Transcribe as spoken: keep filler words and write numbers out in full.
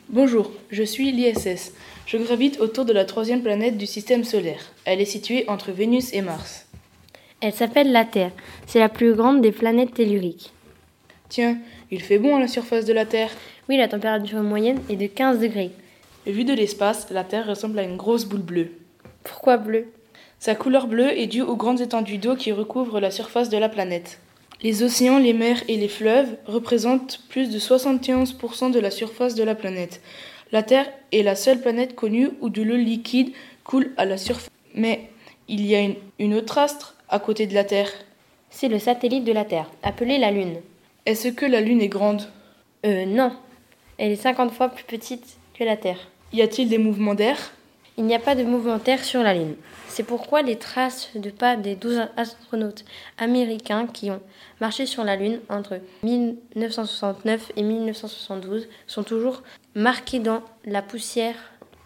Bonjour, je suis l'I S S. Je gravite autour de la troisième planète du système solaire. Elle est située entre Vénus et Mars. Elle s'appelle la Terre. C'est la plus grande des planètes telluriques. Tiens, il fait bon à la surface de la Terre. Oui, la température moyenne est de quinze degrés. Vu de l'espace, la Terre ressemble à une grosse boule bleue. Pourquoi bleu ? Sa couleur bleue est due aux grandes étendues d'eau qui recouvrent la surface de la planète. Les océans, les mers et les fleuves représentent plus de soixante et onze pour cent de la surface de la planète. La Terre est la seule planète connue où de l'eau liquide coule à la surface. Mais il y a une, une autre astre à côté de la Terre. C'est le satellite de la Terre, appelé la Lune. Est-ce que la Lune est grande ? Euh, non. Elle est cinquante fois plus petite que la Terre. Y a-t-il des mouvements d'air ? Il n'y a pas de mouvement d'air sur la Lune. C'est pourquoi les traces de pas des douze astronautes américains qui ont marché sur la Lune entre dix-neuf cent soixante-neuf et dix-neuf cent soixante-douze sont toujours marquées dans la poussière